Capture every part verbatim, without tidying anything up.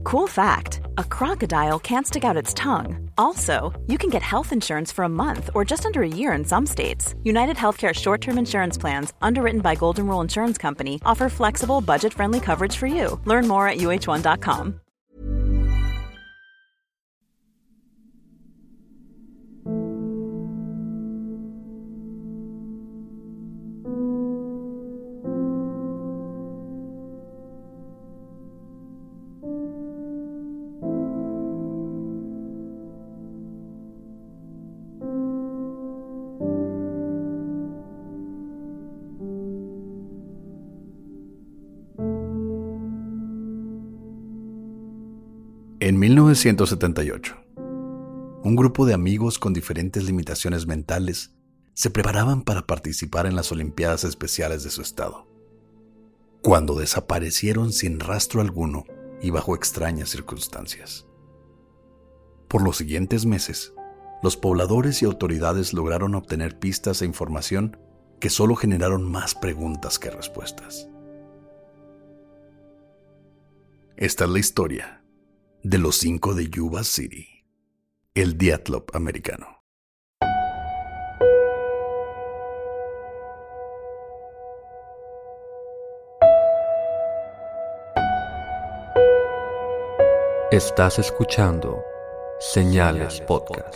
Cool fact, a crocodile can't stick out its tongue. Also, you can get health insurance for a month or just under a year in some states. United Healthcare short-term insurance plans, underwritten by Golden Rule Insurance Company, offer flexible, budget-friendly coverage for you. Learn more at U H one dot com. En mil novecientos setenta y ocho, un grupo de amigos con diferentes limitaciones mentales se preparaban para participar en las Olimpiadas Especiales de su estado, cuando desaparecieron sin rastro alguno y bajo extrañas circunstancias. Por los siguientes meses, los pobladores y autoridades lograron obtener pistas e información que solo generaron más preguntas que respuestas. Esta es la historia de los cinco de Yuba City, el Dyatlov americano. Estás escuchando Señales Podcast.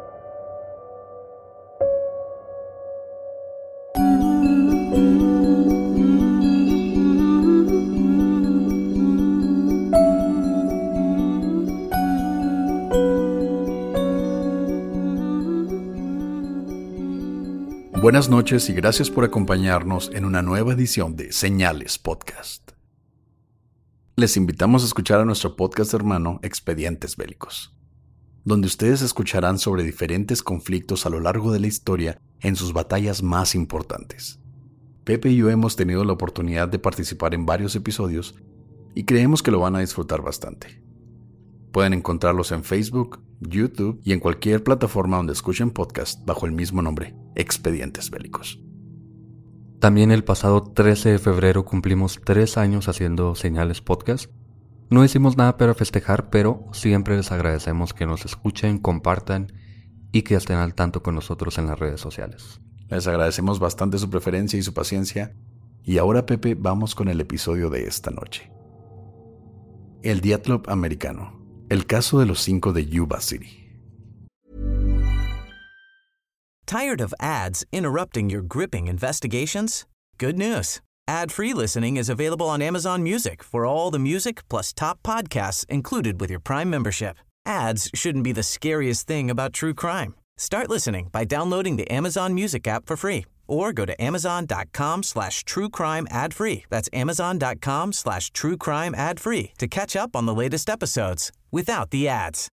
Buenas noches y gracias por acompañarnos en una nueva edición de Señales Podcast. Les invitamos a escuchar a nuestro podcast hermano Expedientes Bélicos, donde ustedes escucharán sobre diferentes conflictos a lo largo de la historia en sus batallas más importantes. Pepe y yo hemos tenido la oportunidad de participar en varios episodios y creemos que lo van a disfrutar bastante. Pueden encontrarlos en Facebook, YouTube y en cualquier plataforma donde escuchen podcast bajo el mismo nombre, Expedientes Bélicos. También el pasado trece de febrero cumplimos tres años haciendo Señales Podcast. No hicimos nada para festejar, pero siempre les agradecemos que nos escuchen, compartan y que estén al tanto con nosotros en las redes sociales. Les agradecemos bastante su preferencia y su paciencia. Y ahora, Pepe, vamos con el episodio de esta noche. El Dyatlov americano. El caso de los cinco de Yuba City. Tired of ads interrupting your gripping investigations? Good news. Ad-free listening is available on Amazon Music for all the music plus top podcasts included with your Prime membership. Ads shouldn't be the scariest thing about true crime. Start listening by downloading the Amazon Music app for free or go to amazon.com slash true crime ad free. That's amazon.com slash true crime ad free to catch up on the latest episodes without the ads.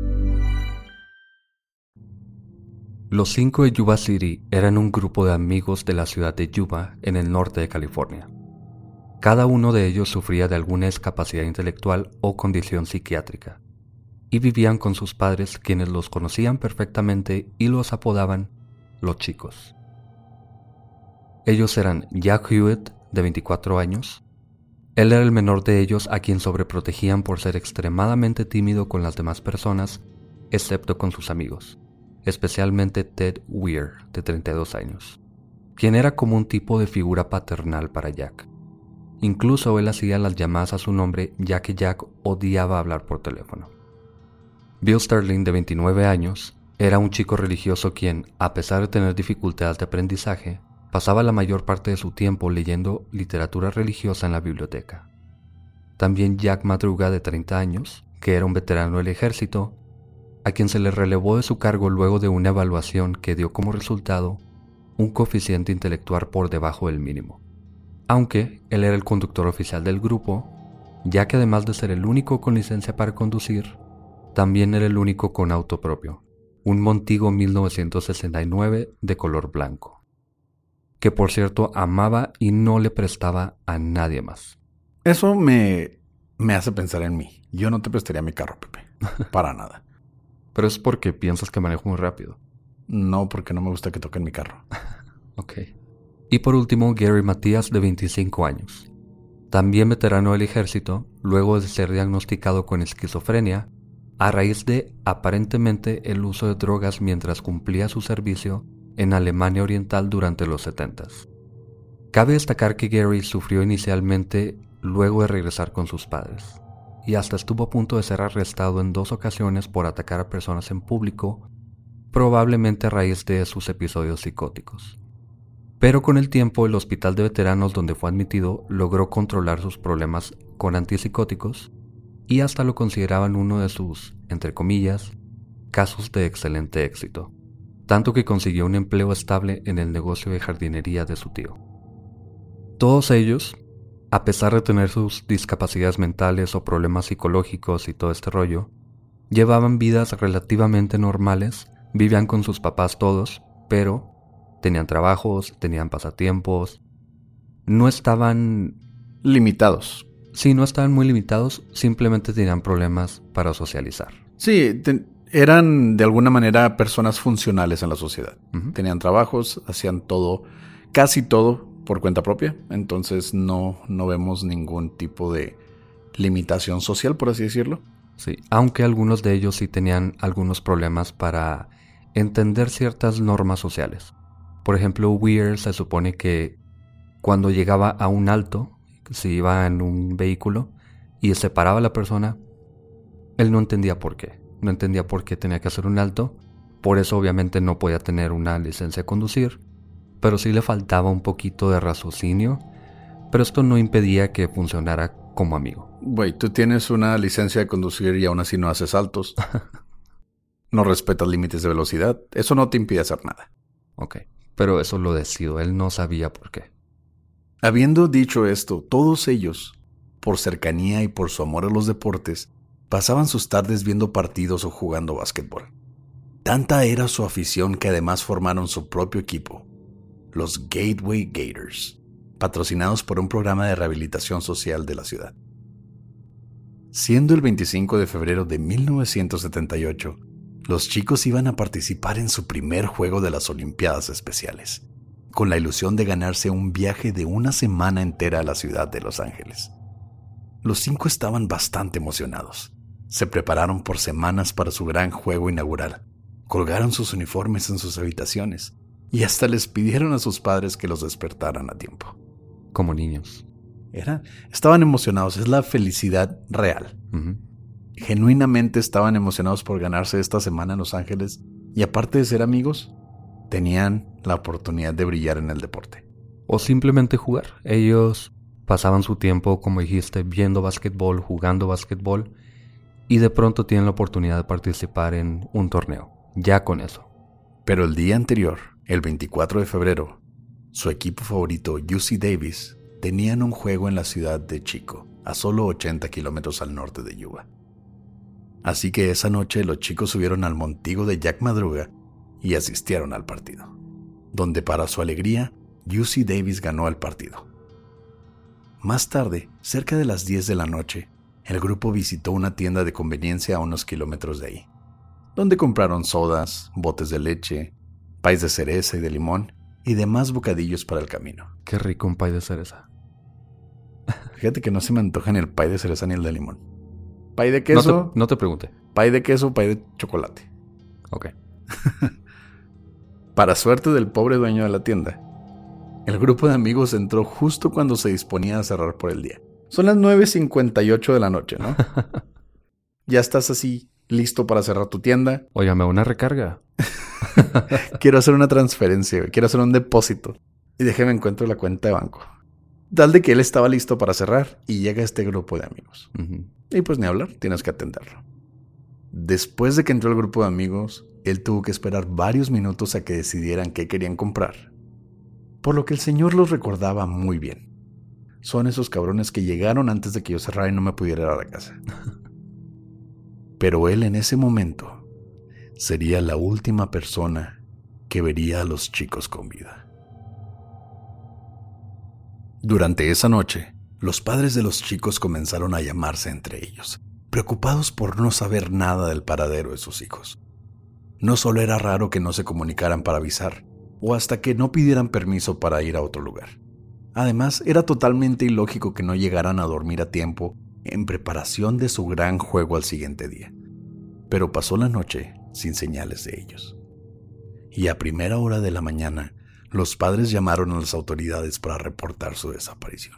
Los cinco de Yuba City eran un grupo de amigos de la ciudad de Yuba en el norte de California. Cada uno de ellos sufría de alguna discapacidad intelectual o condición psiquiátrica y vivían con sus padres, quienes los conocían perfectamente y los apodaban los chicos. Ellos eran Jack Hewitt, de veinticuatro años. Él era el menor de ellos, a quien sobreprotegían por ser extremadamente tímido con las demás personas, excepto con sus amigos, especialmente Ted Weir, de treinta y dos años, quien era como un tipo de figura paternal para Jack. Incluso él hacía las llamadas a su nombre, ya que Jack odiaba hablar por teléfono. Bill Sterling, de veintinueve años, era un chico religioso quien, a pesar de tener dificultades de aprendizaje, pasaba la mayor parte de su tiempo leyendo literatura religiosa en la biblioteca. También Jack Madruga, de treinta años, que era un veterano del ejército, a quien se le relevó de su cargo luego de una evaluación que dio como resultado un coeficiente intelectual por debajo del mínimo. Aunque él era el conductor oficial del grupo, ya que además de ser el único con licencia para conducir, también era el único con auto propio, un Montego mil novecientos sesenta y nueve de color blanco, que por cierto amaba y no le prestaba a nadie más. Eso me, me hace pensar en mí. Yo no te prestaría mi carro, Pepe. Para nada. Pero es porque piensas que manejo muy rápido. No, porque no me gusta que toquen mi carro. Ok. Y por último, Gary Matías, de veinticinco años. también veterano del ejército, luego de ser diagnosticado con esquizofrenia, a raíz de, aparentemente, el uso de drogas mientras cumplía su servicio en Alemania Oriental durante los setentas. Cabe destacar que Gary sufrió inicialmente luego de regresar con sus padres, y hasta estuvo a punto de ser arrestado en dos ocasiones por atacar a personas en público, probablemente a raíz de sus episodios psicóticos. Pero con el tiempo, el hospital de veteranos donde fue admitido logró controlar sus problemas con antipsicóticos y hasta lo consideraban uno de sus, entre comillas, casos de excelente éxito, tanto que consiguió un empleo estable en el negocio de jardinería de su tío. Todos ellos, a pesar de tener sus discapacidades mentales o problemas psicológicos y todo este rollo, llevaban vidas relativamente normales, vivían con sus papás todos, pero tenían trabajos, tenían pasatiempos, no estaban limitados. Sí, no estaban muy limitados, simplemente tenían problemas para socializar. Sí, te, eran de alguna manera personas funcionales en la sociedad. Uh-huh. Tenían trabajos, hacían todo, casi todo por cuenta propia. Entonces no, no vemos ningún tipo de limitación social, por así decirlo. Sí, aunque algunos de ellos sí tenían algunos problemas para entender ciertas normas sociales. Por ejemplo, Weir se supone que cuando llegaba a un alto, si iba en un vehículo y se paraba la persona, él no entendía por qué. No entendía por qué tenía que hacer un alto. Por eso obviamente no podía tener una licencia de conducir. Pero sí le faltaba un poquito de raciocinio. Pero esto no impedía que funcionara como amigo. Güey, tú tienes una licencia de conducir y aún así no haces altos. No respetas límites de velocidad. Eso no te impide hacer nada. Ok, pero eso lo decidió. Él no sabía por qué. Habiendo dicho esto, todos ellos, por cercanía y por su amor a los deportes, pasaban sus tardes viendo partidos o jugando básquetbol. Tanta era su afición que además formaron su propio equipo, los Gateway Gators, patrocinados por un programa de rehabilitación social de la ciudad. Siendo el veinticinco de febrero de mil novecientos setenta y ocho, los chicos iban a participar en su primer juego de las Olimpiadas Especiales, con la ilusión de ganarse un viaje de una semana entera a la ciudad de Los Ángeles. Los cinco estaban bastante emocionados. Se prepararon por semanas para su gran juego inaugural. Colgaron sus uniformes en sus habitaciones y hasta les pidieron a sus padres que los despertaran a tiempo. Como niños. Era, estaban emocionados, es la felicidad real. Uh-huh. Genuinamente estaban emocionados por ganarse esta semana en Los Ángeles y aparte de ser amigos, tenían la oportunidad de brillar en el deporte. O simplemente jugar. Ellos pasaban su tiempo, como dijiste, viendo básquetbol, jugando básquetbol, y de pronto tienen la oportunidad de participar en un torneo. Ya con eso. Pero el día anterior, el veinticuatro de febrero, su equipo favorito, U C Davis, tenían un juego en la ciudad de Chico, a solo ochenta kilómetros al norte de Yuba. Así que esa noche los chicos subieron al montigo de Jack Madruga y asistieron al partido, donde para su alegría, U C Davis ganó el partido. Más tarde, cerca de las diez de la noche, el grupo visitó una tienda de conveniencia a unos kilómetros de ahí, donde compraron sodas, botes de leche, pais de cereza y de limón y demás bocadillos para el camino. Qué rico un pay de cereza. Fíjate que no se me antoja ni el pay de cereza ni el de limón. Pay de queso. No te, no te pregunte. Pay de queso, pay de chocolate. Ok. Para suerte del pobre dueño de la tienda, el grupo de amigos entró justo cuando se disponía a cerrar por el día. Son las nueve cincuenta y ocho de la noche, ¿no? Ya estás así, listo para cerrar tu tienda. Óyame, una recarga. Quiero hacer una transferencia, quiero hacer un depósito. Y déjeme encuentro la cuenta de banco. Tal de que él estaba listo para cerrar y llega este grupo de amigos. Uh-huh. Y pues ni hablar, tienes que atenderlo. Después de que entró el grupo de amigos, él tuvo que esperar varios minutos a que decidieran qué querían comprar. Por lo que el señor los recordaba muy bien. Son esos cabrones que llegaron antes de que yo cerrara y no me pudiera ir a la casa. Pero él en ese momento sería la última persona que vería a los chicos con vida. Durante esa noche, los padres de los chicos comenzaron a llamarse entre ellos, preocupados por no saber nada del paradero de sus hijos. No solo era raro que no se comunicaran para avisar, o hasta que no pidieran permiso para ir a otro lugar. Además, era totalmente ilógico que no llegaran a dormir a tiempo en preparación de su gran juego al siguiente día. Pero pasó la noche sin señales de ellos. Y a primera hora de la mañana, los padres llamaron a las autoridades para reportar su desaparición.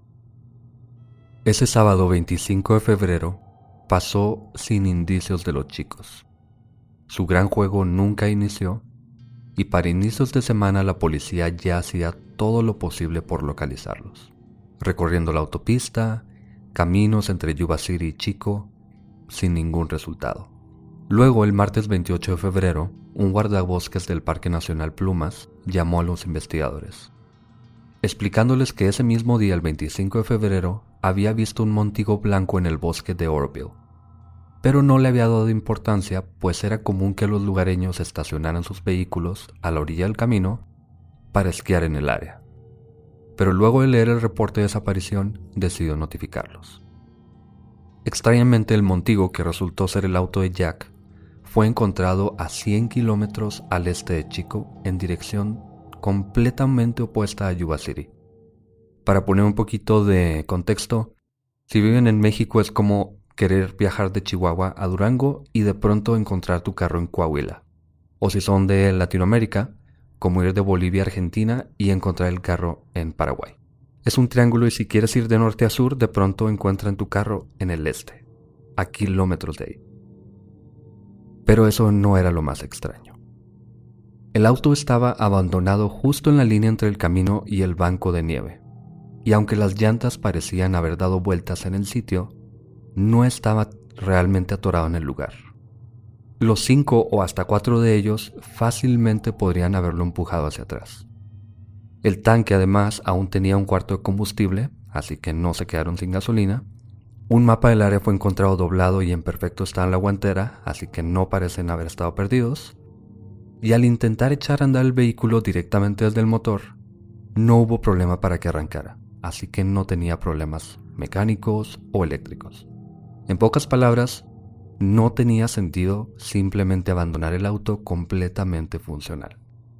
Ese sábado veinticinco de febrero pasó sin indicios de los chicos. Su gran juego nunca inició y para inicios de semana la policía ya hacía todo lo posible por localizarlos, recorriendo la autopista, caminos entre Yuba City y Chico, sin ningún resultado. Luego, el martes veintiocho de febrero, un guardabosques del Parque Nacional Plumas llamó a los investigadores, explicándoles que ese mismo día, el veinticinco de febrero, había visto un montigo blanco en el bosque de Oroville, pero no le había dado importancia, pues era común que los lugareños estacionaran sus vehículos a la orilla del camino para esquiar en el área. Pero luego de leer el reporte de desaparición, decidió notificarlos. Extrañamente, el montigo, que resultó ser el auto de Jack, fue encontrado a cien kilómetros al este de Chico, en dirección completamente opuesta a Yuba City. Para poner un poquito de contexto, si viven en México es como querer viajar de Chihuahua a Durango y de pronto encontrar tu carro en Coahuila. O si son de Latinoamérica, como ir de Bolivia a Argentina y encontrar el carro en Paraguay. Es un triángulo y si quieres ir de norte a sur, de pronto encuentran tu carro en el este, a kilómetros de ahí. Pero eso no era lo más extraño. El auto estaba abandonado justo en la línea entre el camino y el banco de nieve, y aunque las llantas parecían haber dado vueltas en el sitio, no estaba realmente atorado en el lugar. Los cinco o hasta cuatro de ellos fácilmente podrían haberlo empujado hacia atrás. El tanque además aún tenía un cuarto de combustible, así que no se quedaron sin gasolina. Un mapa del área fue encontrado doblado y en perfecto estado en la guantera, así que no parecen haber estado perdidos. Y al intentar echar a andar el vehículo directamente desde el motor, no hubo problema para que arrancara, así que no tenía problemas mecánicos o eléctricos. En pocas palabras, no tenía sentido simplemente abandonar el auto completamente funcional.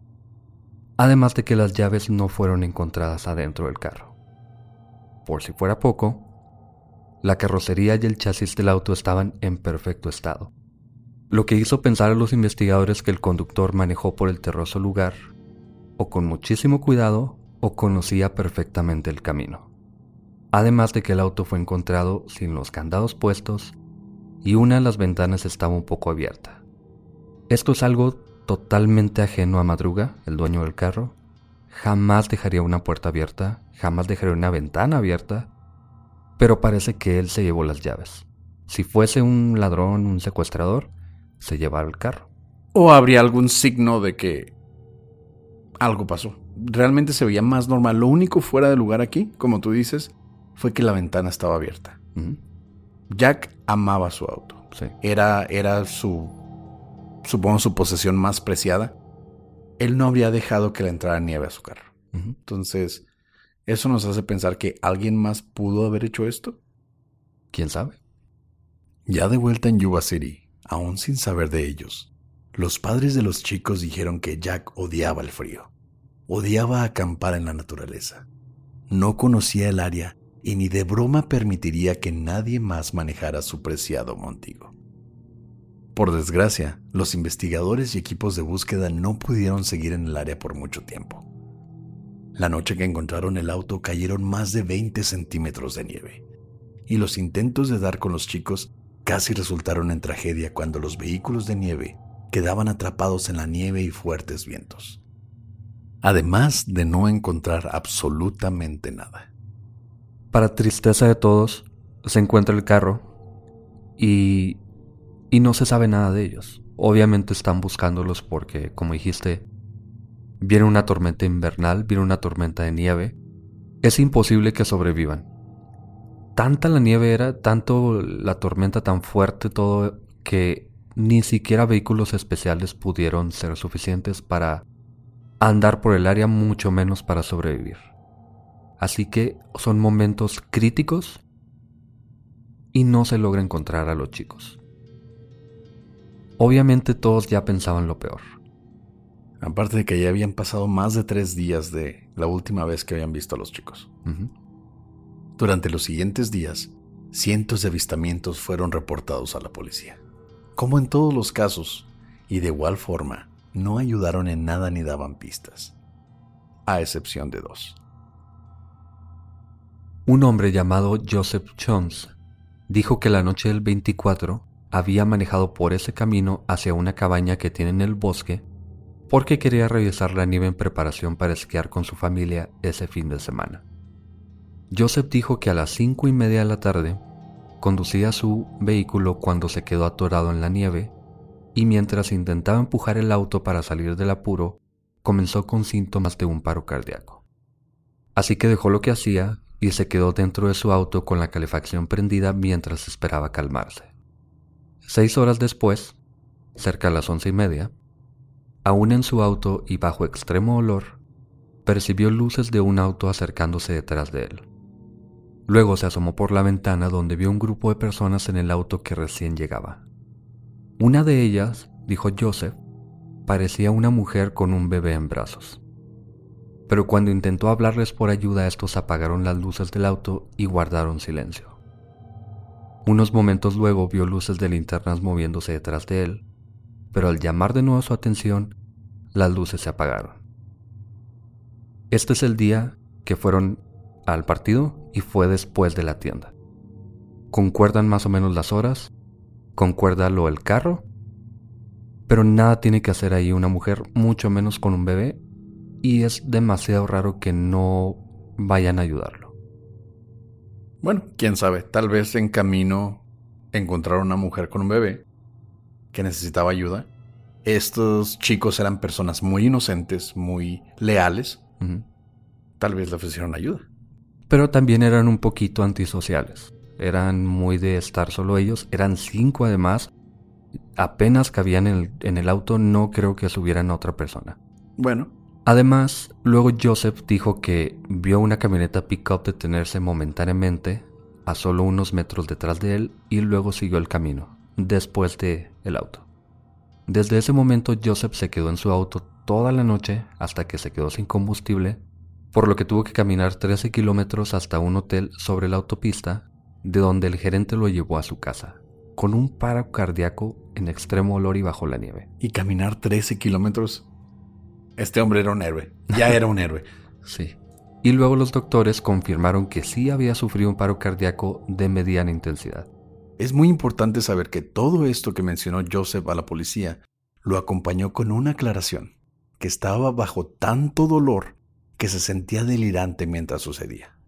Además de que las llaves no fueron encontradas adentro del carro. Por si fuera poco, la carrocería y el chasis del auto estaban en perfecto estado, lo que hizo pensar a los investigadores que el conductor manejó por el terroso lugar, o con muchísimo cuidado, o conocía perfectamente el camino. Además de que el auto fue encontrado sin los candados puestos y una de las ventanas estaba un poco abierta. Esto es algo totalmente ajeno a Madruga, el dueño del carro. Jamás dejaría una puerta abierta, jamás dejaría una ventana abierta, pero parece que él se llevó las llaves. Si fuese un ladrón, un secuestrador, se llevara el carro. O habría algún signo de que algo pasó. Realmente se veía más normal. Lo único fuera de lugar aquí, como tú dices, fue que la ventana estaba abierta. Uh-huh. Jack amaba su auto. Sí. Era, era su, supongo, su posesión más preciada. Él no habría dejado que le entrara nieve a su carro. Uh-huh. Entonces, eso nos hace pensar que alguien más pudo haber hecho esto. ¿Quién sabe? Ya de vuelta en Yuba City, aún sin saber de ellos, los padres de los chicos dijeron que Jack odiaba el frío. Odiaba acampar en la naturaleza. No conocía el área y ni de broma permitiría que nadie más manejara su preciado montigo. Por desgracia, los investigadores y equipos de búsqueda no pudieron seguir en el área por mucho tiempo. La noche que encontraron el auto cayeron más de veinte centímetros de nieve, y los intentos de dar con los chicos casi resultaron en tragedia cuando los vehículos de nieve quedaban atrapados en la nieve y fuertes vientos. Además de no encontrar absolutamente nada. Para tristeza de todos, se encuentra el carro y, y no se sabe nada de ellos. Obviamente están buscándolos porque, como dijiste, viene una tormenta invernal, viene una tormenta de nieve. Es imposible que sobrevivan. Tanta la nieve era, tanto la tormenta tan fuerte, todo, que ni siquiera vehículos especiales pudieron ser suficientes para andar por el área, mucho menos para sobrevivir. Así que son momentos críticos y no se logra encontrar a los chicos. Obviamente todos ya pensaban lo peor. Aparte de que ya habían pasado más de tres días de la última vez que habían visto a los chicos. Uh-huh. Durante los siguientes días, cientos de avistamientos fueron reportados a la policía. Como en todos los casos, y de igual forma, no ayudaron en nada ni daban pistas, a excepción de dos. Un hombre llamado Joseph Jones dijo que la noche del veinticuatro había manejado por ese camino hacia una cabaña que tiene en el bosque porque quería revisar la nieve en preparación para esquiar con su familia ese fin de semana. Joseph dijo que a las cinco y media de la tarde conducía su vehículo cuando se quedó atorado en la nieve y mientras intentaba empujar el auto para salir del apuro, comenzó con síntomas de un paro cardíaco. Así que dejó lo que hacía y se quedó dentro de su auto con la calefacción prendida mientras esperaba calmarse. Seis horas después, cerca de las once y media, aún en su auto y bajo extremo olor, percibió luces de un auto acercándose detrás de él. Luego se asomó por la ventana donde vio un grupo de personas en el auto que recién llegaba. Una de ellas, dijo Joseph, parecía una mujer con un bebé en brazos. Pero cuando intentó hablarles por ayuda, estos apagaron las luces del auto y guardaron silencio. Unos momentos luego vio luces de linternas moviéndose detrás de él, pero al llamar de nuevo su atención, las luces se apagaron. Este es el día que fueron al partido y fue después de la tienda. Concuerdan más o menos las horas, concuerda lo del carro, pero nada tiene que hacer ahí una mujer, mucho menos con un bebé, y es demasiado raro que no vayan a ayudarlo. Bueno, quién sabe, tal vez en camino encontraron una mujer con un bebé que necesitaba ayuda. Estos chicos eran personas muy inocentes, muy leales. Uh-huh. Tal vez le ofrecieron ayuda. Pero también eran un poquito antisociales. Eran muy de estar solo ellos. Eran cinco además. Apenas cabían en el, en el auto. No creo que subieran a otra persona. Bueno. Además, luego Joseph dijo que vio una camioneta pick-up detenerse momentáneamente a solo unos metros detrás de él y luego siguió el camino, después de el auto. Desde ese momento Joseph se quedó en su auto toda la noche hasta que se quedó sin combustible, por lo que tuvo que caminar trece kilómetros hasta un hotel sobre la autopista, de donde el gerente lo llevó a su casa, con un paro cardíaco en extremo olor y bajo la nieve. Y caminar trece kilómetros... Este hombre era un héroe, ya era un héroe. Sí. Y luego los doctores confirmaron que sí había sufrido un paro cardíaco de mediana intensidad. Es muy importante saber que todo esto que mencionó Joseph a la policía lo acompañó con una aclaración, que estaba bajo tanto dolor que se sentía delirante mientras sucedía.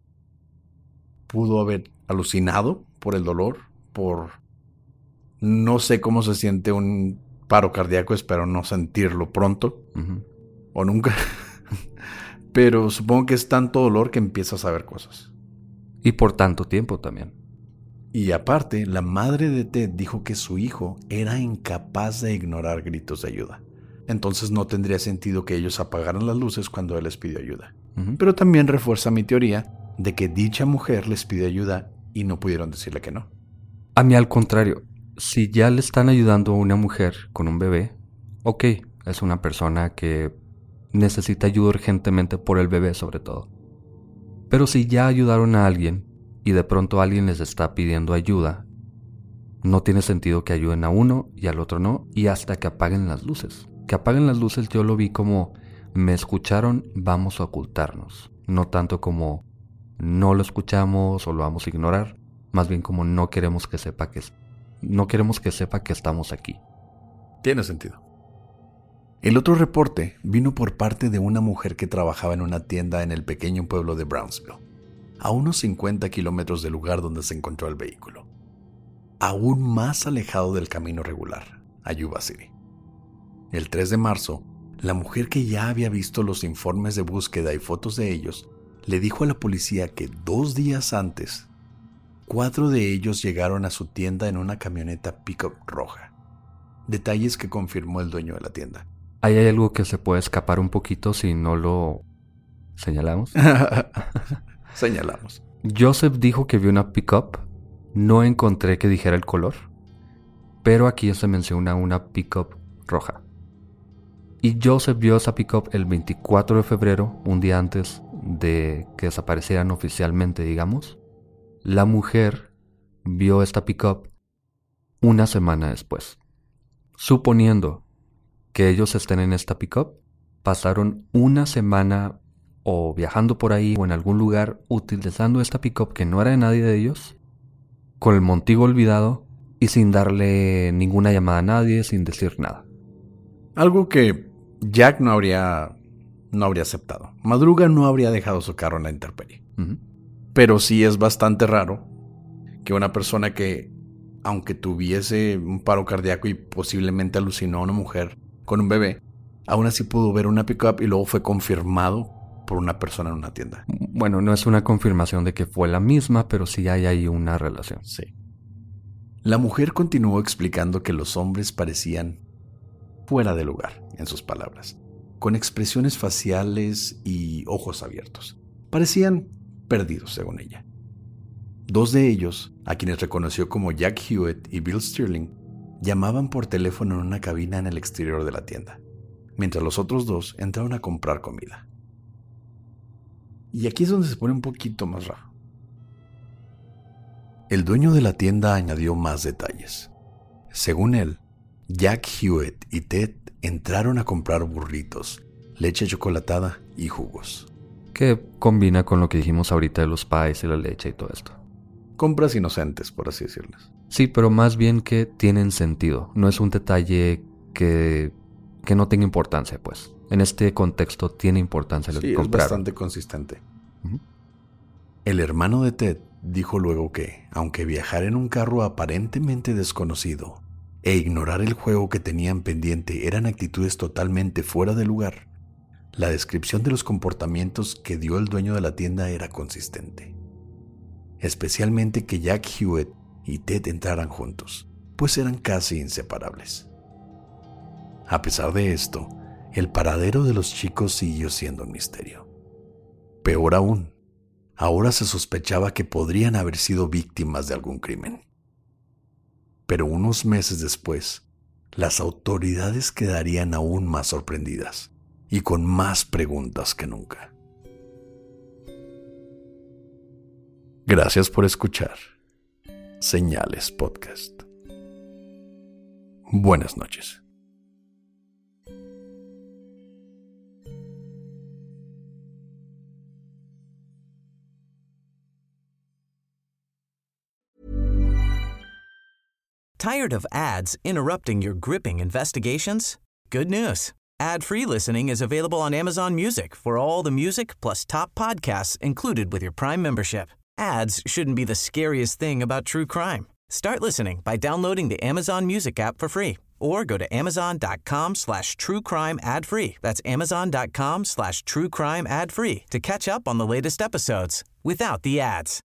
Pudo haber alucinado por el dolor, por... No sé cómo se siente un paro cardíaco, espero no sentirlo pronto, uh-huh. o nunca, pero supongo que es tanto dolor que empiezas a ver cosas. Y por tanto tiempo también. Y aparte, la madre de Ted dijo que su hijo era incapaz de ignorar gritos de ayuda. Entonces no tendría sentido que ellos apagaran las luces cuando él les pidió ayuda. Uh-huh. Pero también refuerza mi teoría de que dicha mujer les pidió ayuda y no pudieron decirle que no. A mí al contrario. Si ya le están ayudando a una mujer con un bebé, ok, es una persona que necesita ayuda urgentemente por el bebé sobre todo. Pero si ya ayudaron a alguien y de pronto alguien les está pidiendo ayuda, no tiene sentido que ayuden a uno y al otro no, y hasta que apaguen las luces. Que apaguen las luces yo lo vi como me escucharon, vamos a ocultarnos. No tanto como no lo escuchamos o lo vamos a ignorar, más bien como no queremos que sepa que es No queremos que sepa que estamos aquí. Tiene sentido. El otro reporte vino por parte de una mujer que trabajaba en una tienda en el pequeño pueblo de Brownsville, a unos cincuenta kilómetros del lugar donde se encontró el vehículo, aún más alejado del camino regular, a Yuba City. El tres de marzo, la mujer que ya había visto los informes de búsqueda y fotos de ellos, le dijo a la policía que dos días antes, cuatro de ellos llegaron a su tienda en una camioneta pick-up roja. Detalles que confirmó el dueño de la tienda. Ahí hay algo que se puede escapar un poquito si no lo señalamos. Señalamos. Joseph dijo que vio una pick-up. No encontré que dijera el color, pero aquí se menciona una pick-up roja. Y Joseph vio esa pickup el veinticuatro de febrero, un día antes de que desaparecieran oficialmente, digamos. La mujer vio esta pickup una semana después. Suponiendo que ellos estén en esta pickup, pasaron una semana o viajando por ahí o en algún lugar utilizando esta pickup que no era de nadie de ellos, con el montigo olvidado y sin darle ninguna llamada a nadie, sin decir nada. Algo que Jack no habría, no habría aceptado. Madruga no habría dejado su carro en la intemperie. Uh-huh. Pero sí es bastante raro que una persona que, aunque tuviese un paro cardíaco y posiblemente alucinó a una mujer con un bebé, aún así pudo ver una pickup y luego fue confirmado por una persona en una tienda. Bueno, no es una confirmación de que fue la misma, pero sí hay ahí una relación. Sí. La mujer continuó explicando que los hombres parecían fuera de lugar, en sus palabras, con expresiones faciales y ojos abiertos. Parecían perdidos, según ella. Dos de ellos, a quienes reconoció como Jack Hewitt y Bill Sterling, llamaban por teléfono en una cabina en el exterior de la tienda, mientras los otros dos entraron a comprar comida. Y aquí es donde se pone un poquito más raro. El dueño de la tienda añadió más detalles. Según él, Jack Hewitt y Ted entraron a comprar burritos, leche chocolatada y jugos. Que combina con lo que dijimos ahorita de los pies y la leche y todo esto. Compras inocentes, por así decirlas. Sí, pero más bien que tienen sentido. No es un detalle que, que no tenga importancia, pues. En este contexto tiene importancia lo sí, que compraron. Es bastante consistente. Uh-huh. El hermano de Ted dijo luego que, aunque viajar en un carro aparentemente desconocido e ignorar el juego que tenían pendiente eran actitudes totalmente fuera de lugar, la descripción de los comportamientos que dio el dueño de la tienda era consistente. Especialmente que Jack Hewitt y Ted entraran juntos, pues eran casi inseparables. A pesar de esto, el paradero de los chicos siguió siendo un misterio. Peor aún, ahora se sospechaba que podrían haber sido víctimas de algún crimen. Pero unos meses después, las autoridades quedarían aún más sorprendidas y con más preguntas que nunca. Gracias por escuchar Señales Podcast. Buenas noches. Tired of ads interrupting your gripping investigations? Good news. Ad-free listening is available on Amazon Music for all the music plus top podcasts included with your Prime membership. Ads shouldn't be the scariest thing about true crime. Start listening by downloading the Amazon Music app for free or go to amazon.com slash true crime ad free. That's amazon.com slash true crime ad free to catch up on the latest episodes without the ads.